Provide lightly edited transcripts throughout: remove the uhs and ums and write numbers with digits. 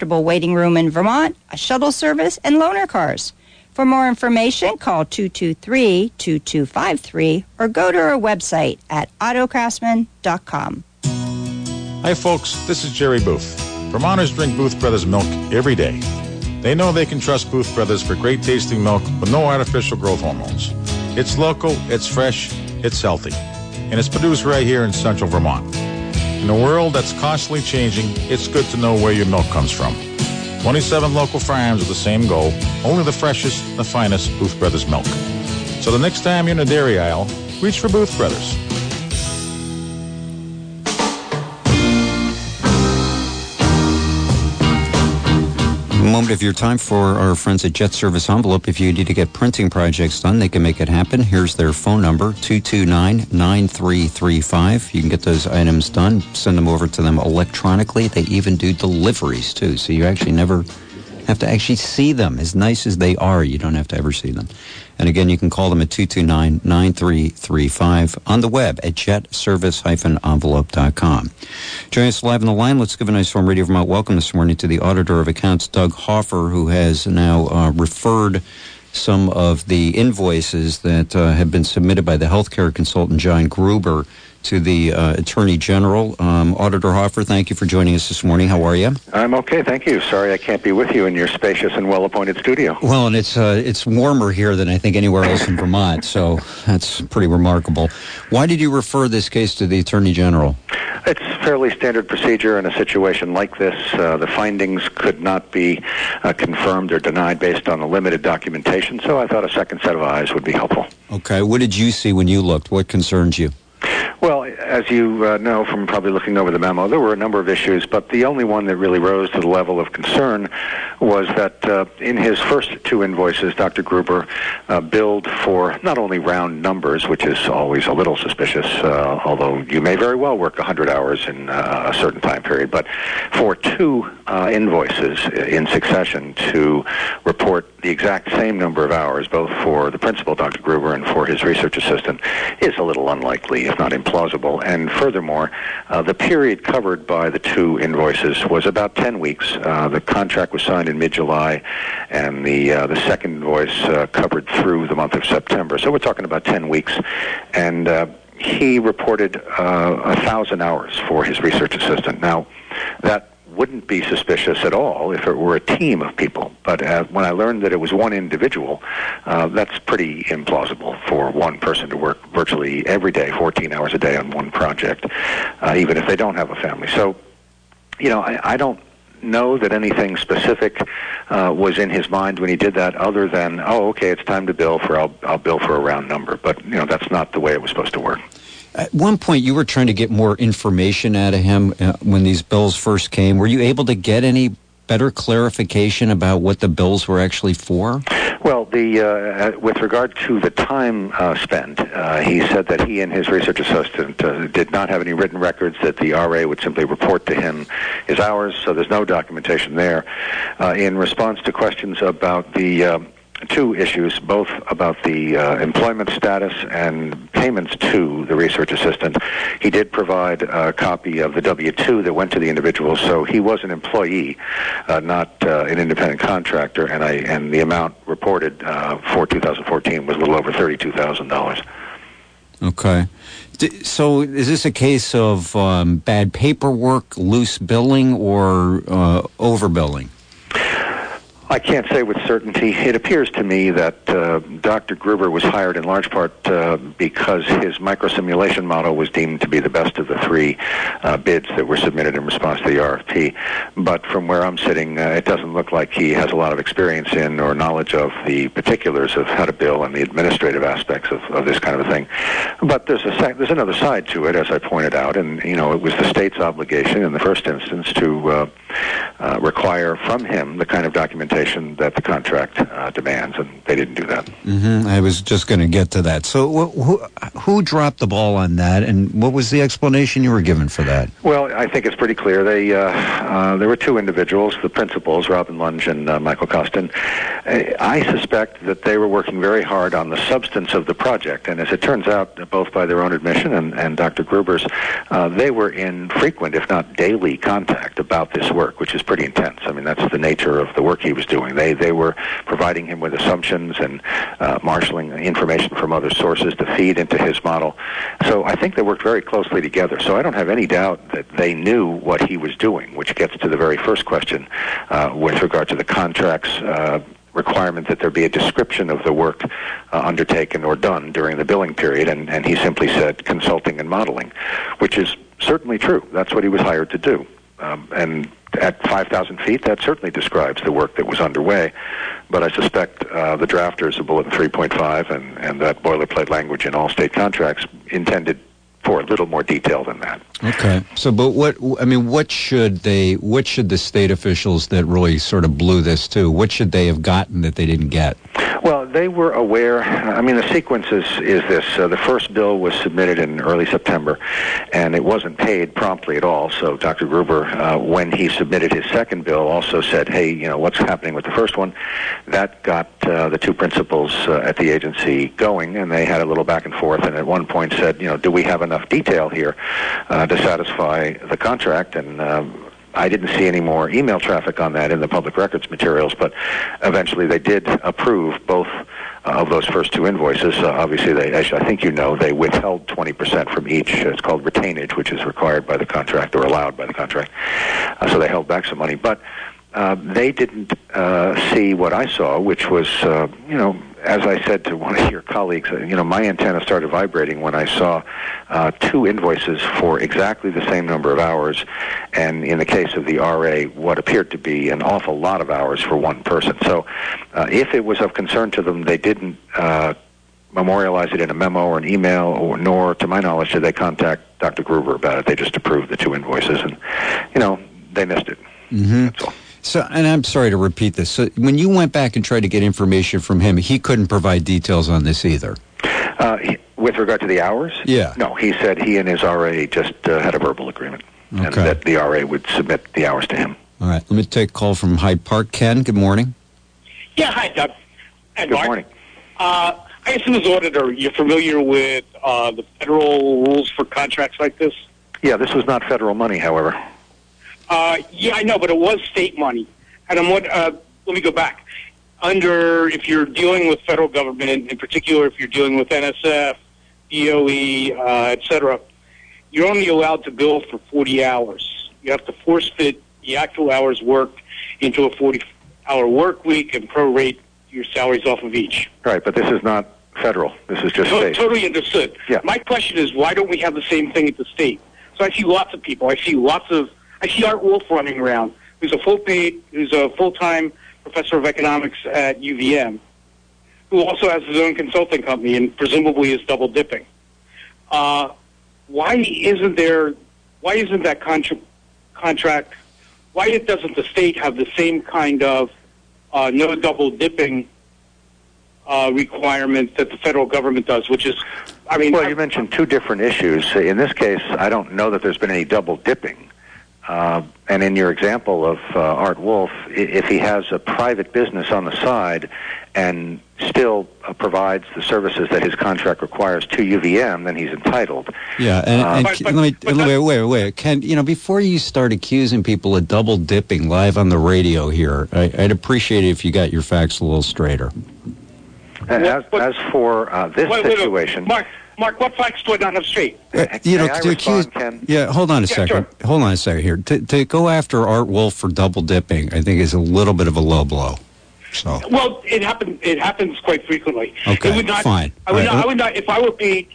comfortable waiting room in Vermont, a shuttle service, and loaner cars. For more information, call 223-2253 or go to our website at autocraftsman.com. Hi, folks. This is Jerry Booth. Vermonters drink Booth Brothers milk every day. They know they can trust Booth Brothers for great-tasting milk with no artificial growth hormones. It's local, it's fresh, it's healthy, and it's produced right here in central Vermont. In a world that's constantly changing, it's good to know where your milk comes from. 27 local farms with the same goal, only the freshest, the finest Booth Brothers milk. So the next time you're in a dairy aisle, reach for Booth Brothers. A moment of your time for our friends at Jet Service Envelope. If you need to get printing projects done, they can make it happen. Here's their phone number, 229-9335. You can get those items done, send them over to them electronically. They even do deliveries, too, so you actually never have to actually see them. As nice as they are, you don't have to ever see them. And again, you can call them at 229-9335 on the web at jetservice-envelope.com. Joining us live on the line, let's give a nice warm Radio Vermont welcome this morning to the Auditor of Accounts, Doug Hoffer, who has now referred some of the invoices that have been submitted by the healthcare consultant, John Gruber, to the Attorney General. Auditor Hoffer, thank you for joining us this morning. How are you? I'm okay, thank you. Sorry I can't be with you in your spacious and well-appointed studio. Well, and it's warmer here than I think anywhere else in Vermont, so that's pretty remarkable. Why did you refer this case to the Attorney General? It's fairly standard procedure in a situation like this. The findings could not be confirmed or denied based on the limited documentation, so I thought a second set of eyes would be helpful. Okay, what did you see when you looked? What concerns you? Well, as you know from probably looking over the memo, there were a number of issues, but the only one that really rose to the level of concern was that in his first two invoices, Dr. Gruber billed for not only round numbers, which is always a little suspicious, although you may very well work 100 hours in a certain time period, but for two invoices in succession to report the exact same number of hours, both for the principal, Dr. Gruber, and for his research assistant, is a little unlikely, if not implausible. And furthermore, the period covered by the two invoices was about 10 weeks. The contract was signed in mid-July, and the second invoice covered through the month of September. So we're talking about 10 weeks. And he reported 1,000 hours for his research assistant. Now, that wouldn't be suspicious at all if it were a team of people. But when I learned that it was one individual, that's pretty implausible for one person to work virtually every day, 14 hours a day on one project, even if they don't have a family. So, you know, I don't know that anything specific was in his mind when he did that other than, oh, okay, it's time to bill for, I'll bill for a round number. But, you know, that's not the way it was supposed to work. At one point, you were trying to get more information out of him when these bills first came. Were you able to get any better clarification about what the bills were actually for? Well, with regard to the time spent, he said that he and his research assistant did not have any written records, that the RA would simply report to him his hours, so there's no documentation there. In response to questions about the two issues, both about the employment status and payments to the research assistant, he did provide a copy of the W-2 that went to the individual, so he was an employee, not an independent contractor, and the amount reported for 2014 was a little over $32,000. Okay. So is this a case of bad paperwork, loose billing, or overbilling? I can't say with certainty. It appears to me that Dr. Gruber was hired in large part because his microsimulation model was deemed to be the best of the three bids that were submitted in response to the RFP. But from where I'm sitting, it doesn't look like he has a lot of experience in or knowledge of the particulars of how to bill and the administrative aspects of this kind of a thing. But there's another side to it, as I pointed out, and you know, it was the state's obligation in the first instance to require from him the kind of documentation that the contract demands, and they didn't do that. Mm-hmm. I was just going to get to that. So who dropped the ball on that, and what was the explanation you were given for that? Well, I think it's pretty clear. There were two individuals, the principals, Robin Lunge and Michael Costin. I suspect that they were working very hard on the substance of the project, and as it turns out, both by their own admission and Dr. Gruber's, they were in frequent, if not daily, contact about this work work, which is pretty intense. I mean, that's the nature of the work he was doing. They were providing him with assumptions and marshaling information from other sources to feed into his model. So I think they worked very closely together. So I don't have any doubt that they knew what he was doing, which gets to the very first question with regard to the contracts requirement that there be a description of the work undertaken or done during the billing period, and he simply said consulting and modeling, which is certainly true. That's what he was hired to do. And at 5,000 feet, that certainly describes the work that was underway. But I suspect the drafters of Bulletin 3.5 and that boilerplate language in all state contracts intended for a little more detail than that. Okay. So, but what should the state officials that really sort of blew this to, what should they have gotten that they didn't get? Well, they were aware. I mean, the sequence is this. The first bill was submitted in early September, and it wasn't paid promptly at all. So Dr. Gruber, when he submitted his second bill, also said, hey, what's happening with the first one? That got the two principals at the agency going, and they had a little back and forth, and at one point said, do we have enough detail here to satisfy the contract? And I didn't see any more email traffic on that in the public records materials, but eventually they did approve both of those first two invoices. Obviously, as I think they withheld 20% from each. It's called retainage, which is required by the contract or allowed by the contract. So they held back some money. But they didn't see what I saw, which was, as I said to one of your colleagues, my antenna started vibrating when I saw two invoices for exactly the same number of hours, and in the case of the RA, what appeared to be an awful lot of hours for one person. So if it was of concern to them, they didn't memorialize it in a memo or an email, nor, to my knowledge, did they contact Dr. Gruber about it. They just approved the two invoices, and, they missed it. Mm-hmm. That's all. So, and I'm sorry to repeat this. So, when you went back and tried to get information from him, he couldn't provide details on this either. With regard to the hours? Yeah. No, he said he and his RA just had a verbal agreement, and that the RA would submit the hours to him. All right. Let me take a call from Hyde Park. Ken, good morning. Yeah, hi, Doug. Good morning. I assume as auditor, you're familiar with the federal rules for contracts like this? Yeah, this was not federal money, however. Yeah, I know, but it was state money. And let me go back. If you're dealing with federal government, in particular if you're dealing with NSF, DOE, et cetera, you're only allowed to bill for 40 hours. You have to force fit the actual hours worked into a 40-hour work week and prorate your salaries off of each. Right, but this is not federal. This is just state. Totally understood. Yeah. My question is, why don't we have the same thing at the state? So I see lots of people. I see Art Wolf running around, who's a full-time professor of economics at UVM, who also has his own consulting company and presumably is double dipping. Why isn't that contract? Why doesn't the state have the same kind of no double dipping requirement that the federal government does? Which is, well, you mentioned two different issues. In this case, I don't know that there's been any double dipping. And in your example of Art Wolf, if he has a private business on the side and still provides the services that his contract requires to UVM, then he's entitled. Yeah, wait. Ken, before you start accusing people of double dipping live on the radio here, I'd appreciate it if you got your facts a little straighter. As for this situation... Mark, what facts do I not have straight? Ken? Yeah, hold on a second. Sure. Hold on a second here. To go after Art Wolf for double dipping, I think is a little bit of a low blow. So. Well, it happens quite frequently. Okay, it would not, fine. I would not. If I were paid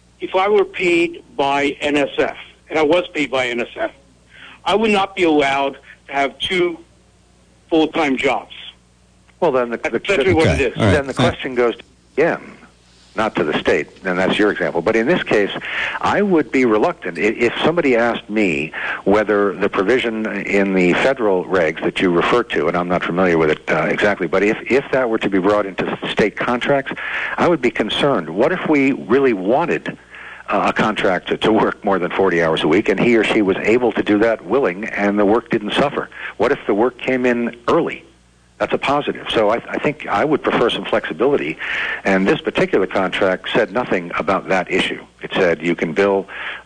by NSF, and I was paid by NSF, I would not be allowed to have two full-time jobs. Well, then that's exactly what it is. Right. Then the question goes to UVM, not to the state, and that's your example. But in this case, I would be reluctant. If somebody asked me whether the provision in the federal regs that you refer to, and I'm not familiar with it exactly, but if that were to be brought into state contracts, I would be concerned. What if we really wanted a contractor to work more than 40 hours a week, and he or she was able to do that willing, and the work didn't suffer? What if the work came in early? That's a positive. So I think I would prefer some flexibility. And this particular contract said nothing about that issue. It said you can bill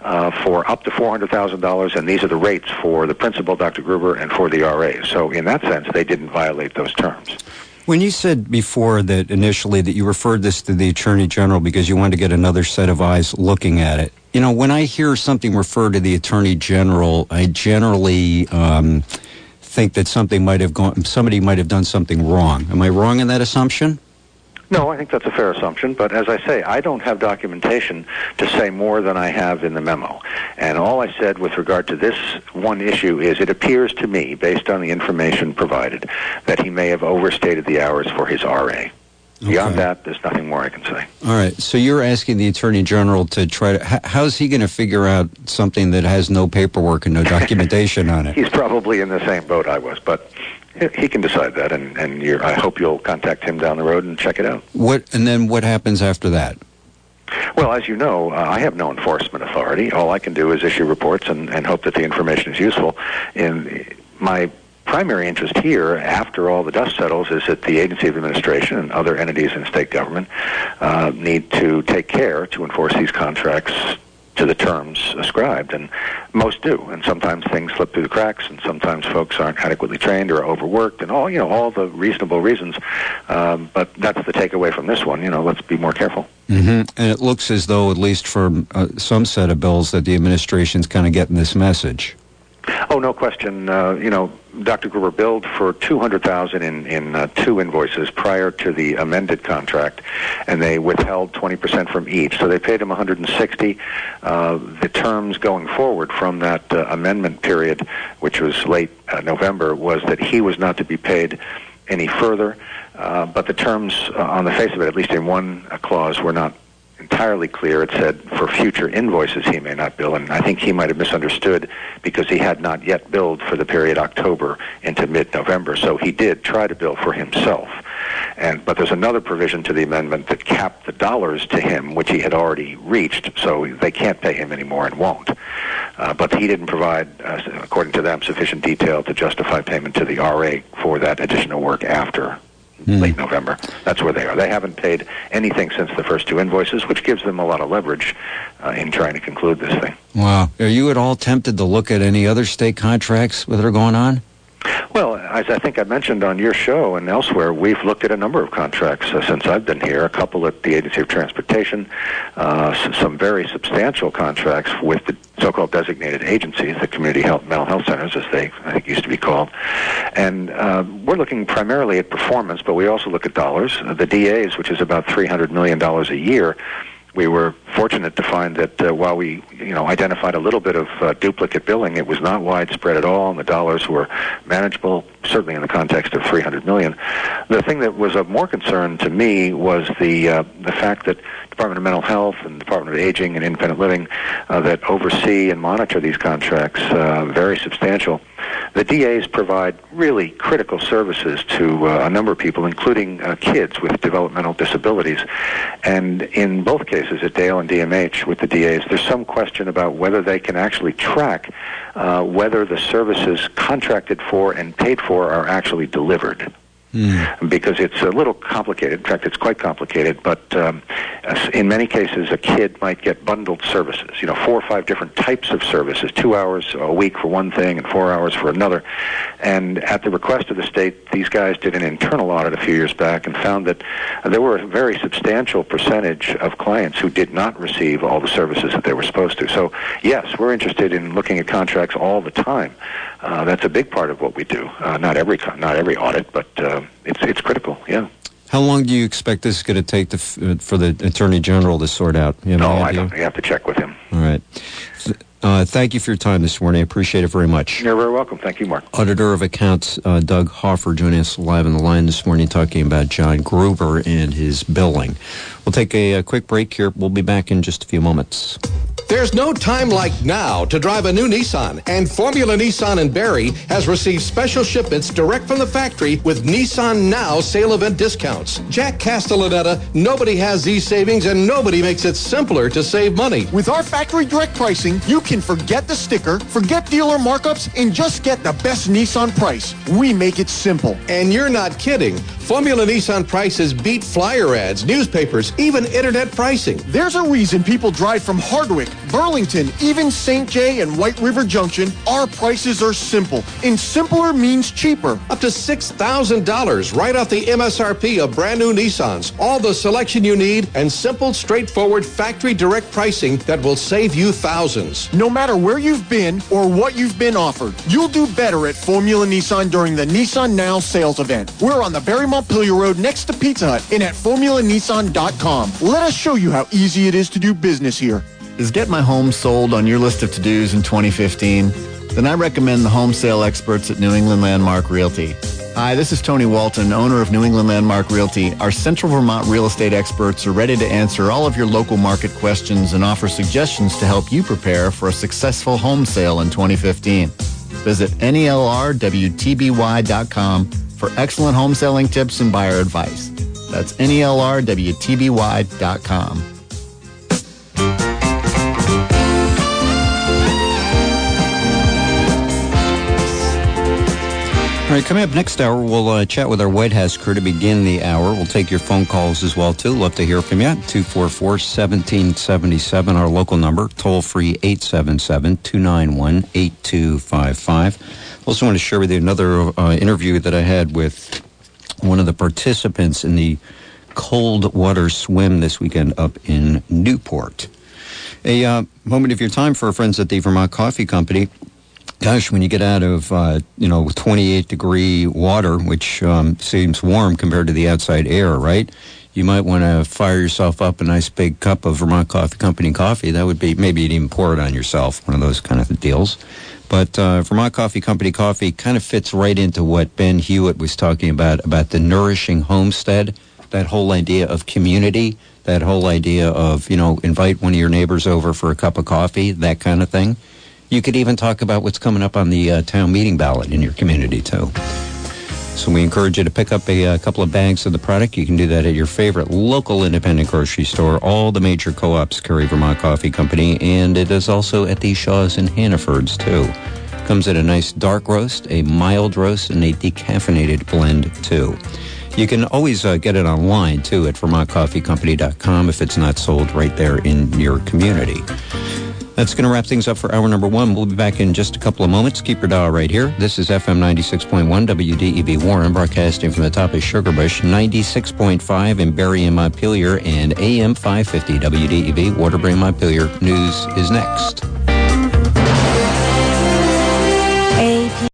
for up to $400,000, and these are the rates for the principal, Dr. Gruber, and for the RA. So in that sense, they didn't violate those terms. When you said before that initially that you referred this to the Attorney General because you wanted to get another set of eyes looking at it, you know, when I hear something referred to the Attorney General, I generally think that somebody might have done something wrong. Am I wrong in that assumption? No, I think that's a fair assumption, but as I say, I don't have documentation to say more than I have in the memo. And all I said with regard to this one issue is it appears to me, based on the information provided, that he may have overstated the hours for his RA. Beyond that, there's nothing more I can say. All right, so you're asking the Attorney General to try to... How's he going to figure out something that has no paperwork and no documentation on it? He's probably in the same boat I was, but... he can decide that, and I hope you'll contact him down the road and check it out. And then what happens after that? Well, as you know, I have no enforcement authority. All I can do is issue reports and hope that the information is useful. And my primary interest here, after all the dust settles, is that the agency of administration and other entities in state government need to take care to enforce these contracts to the terms ascribed, and most do. And sometimes things slip through the cracks, and sometimes folks aren't adequately trained or overworked, and all the reasonable reasons. But that's the takeaway from this one. Let's be more careful. Mm-hmm. And it looks as though, at least for some set of bills, that the administration's kind of getting this message. Oh, no question. Dr. Gruber billed for $200,000 in two invoices prior to the amended contract, and they withheld 20% from each. So they paid him $160,000. The terms going forward from that amendment period, which was late November, was that he was not to be paid any further. But the terms on the face of it, at least in one clause, were not entirely clear. It said for future invoices he may not bill, and I think he might have misunderstood because he had not yet billed for the period October into mid-November, so he did try to bill for himself. But there's another provision to the amendment that capped the dollars to him, which he had already reached, so they can't pay him anymore and won't. But he didn't provide, according to them, sufficient detail to justify payment to the RA for that additional work after late November. That's where they are. They haven't paid anything since the first two invoices, which gives them a lot of leverage in trying to conclude this thing. Wow. Are you at all tempted to look at any other state contracts that are going on? Well, as I think I mentioned on your show and elsewhere, we've looked at a number of contracts since I've been here, a couple at the Agency of Transportation, some very substantial contracts with the so-called designated agencies, the community mental health centers, as they, I think, used to be called. And we're looking primarily at performance, but we also look at dollars. The DAs, which is about $300 million a year, we were fortunate to find that while we, identified a little bit of duplicate billing, it was not widespread at all, and the dollars were manageable, certainly in the context of $300 million. The thing that was of more concern to me was the fact that Department of Mental Health and Department of Aging and Independent Living that oversee and monitor these contracts, very substantial. The DAs provide really critical services to a number of people, including kids with developmental disabilities. And in both cases, at Dale and DMH with the DAs, there's some question about whether they can actually track whether the services contracted for and paid for are actually delivered. Because it's a little complicated. In fact, it's quite complicated, but in many cases, a kid might get bundled services, 4 or 5 different types of services, 2 hours a week for one thing and 4 hours for another. And at the request of the state, these guys did an internal audit a few years back and found that there were a very substantial percentage of clients who did not receive all the services that they were supposed to. So, yes, we're interested in looking at contracts all the time. That's a big part of what we do. Not every audit, but it's critical. Yeah. How long do you expect this is going to take for the Attorney General to sort out? No, I don't. You have to check with him. All right. Thank you for your time this morning. I appreciate it very much. You're very welcome. Thank you, Mark. Auditor of Accounts Doug Hoffer joining us live on the line this morning talking about John Gruber and his billing. We'll take a quick break here. We'll be back in just a few moments. There's no time like now to drive a new Nissan, and Formula Nissan in Barrie has received special shipments direct from the factory with Nissan Now sale event discounts. Jack Castellaneta, nobody has these savings and nobody makes it simpler to save money. With our factory direct pricing, you can forget the sticker, forget dealer markups, and just get the best Nissan price. We make it simple. And you're not kidding. Formula Nissan prices beat flyer ads, newspapers, even internet pricing. There's a reason people drive from Hardwick, Burlington, even St. Jay and White River Junction. Our prices are simple, and simpler means cheaper. Up to $6,000 right off the MSRP of brand new Nissans. All the selection you need and simple, straightforward factory direct pricing that will save you thousands. No matter where you've been or what you've been offered, you'll do better at Formula Nissan during the Nissan Now sales event. We're on the Barrie Montpelier Road next to Pizza Hut and at formulanissan.com. Let us show you how easy it is to do business here. Is Get My Home Sold on your list of to-dos in 2015? Then I recommend the home sale experts at New England Landmark Realty. Hi, this is Tony Walton, owner of New England Landmark Realty. Our Central Vermont real estate experts are ready to answer all of your local market questions and offer suggestions to help you prepare for a successful home sale in 2015. Visit NELRWTBY.com for excellent home selling tips and buyer advice. That's NELRWTBY.com. All right, coming up next hour, we'll chat with our White House crew to begin the hour. We'll take your phone calls as well, too. Love to hear from you. 244-1777, our local number. Toll-free 877-291-8255. Also want to share with you another interview that I had with one of the participants in the cold water swim this weekend up in Newport. A moment of your time for our friends at the Vermont Coffee Company. Gosh, when you get out of, 28-degree water, which seems warm compared to the outside air, right? You might want to fire yourself up a nice big cup of Vermont Coffee Company coffee. That would be, maybe you'd even pour it on yourself, one of those kind of deals. But Vermont Coffee Company coffee kind of fits right into what Ben Hewitt was talking about the nourishing homestead, that whole idea of community, that whole idea of, invite one of your neighbors over for a cup of coffee, that kind of thing. You could even talk about what's coming up on the town meeting ballot in your community, too. So we encourage you to pick up a couple of bags of the product. You can do that at your favorite local independent grocery store. All the major co-ops carry Vermont Coffee Company, and it is also at the Shaws and Hannafords, too. Comes in a nice dark roast, a mild roast, and a decaffeinated blend, too. You can always get it online, too, at VermontCoffeeCompany.com if it's not sold right there in your community. That's going to wrap things up for hour number one. We'll be back in just a couple of moments. Keep your dial right here. This is FM 96.1 WDEV Warren, broadcasting from the top of Sugarbush, 96.5 in Barrie and Montpelier, and AM 550 WDEV Waterbury Montpelier. News is next.